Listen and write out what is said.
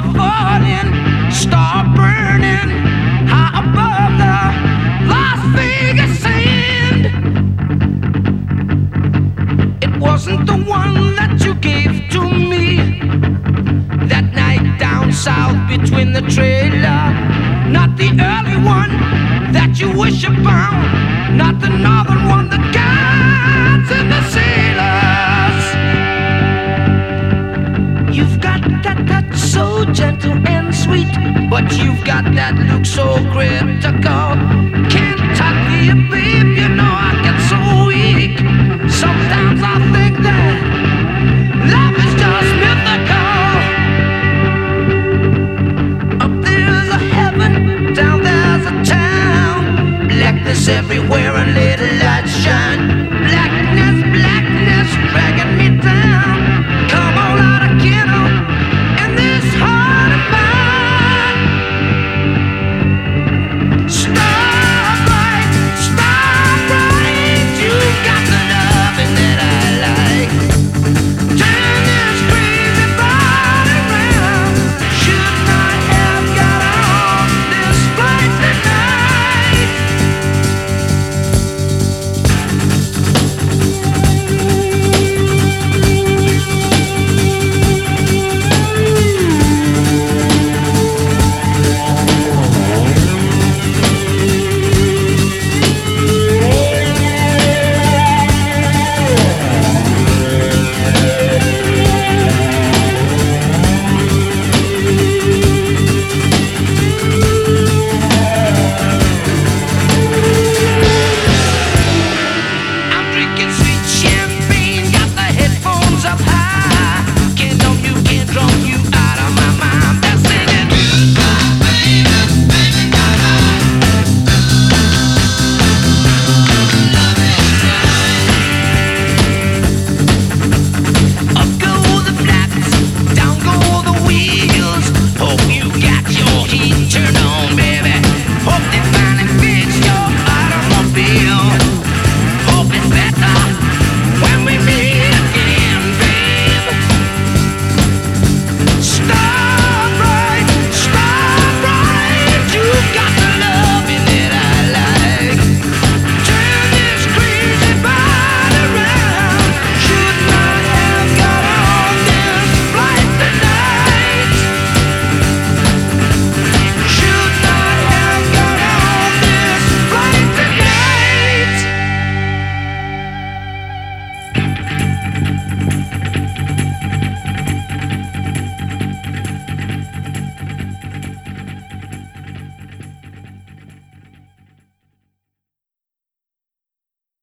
falling, star burning high above the Las Vegas sand. It wasn't the one that you gave to me that night down south between the trailer, not the early one that you wish upon, not the northern one that guides in the sailors. You've got that touch so gentle and sweet, but you've got that look so critical. Can't talk to you, babe, you know I get so weak. Sometimes I think that love is just mythical. Up there's a heaven, down there's a town, blackness everywhere.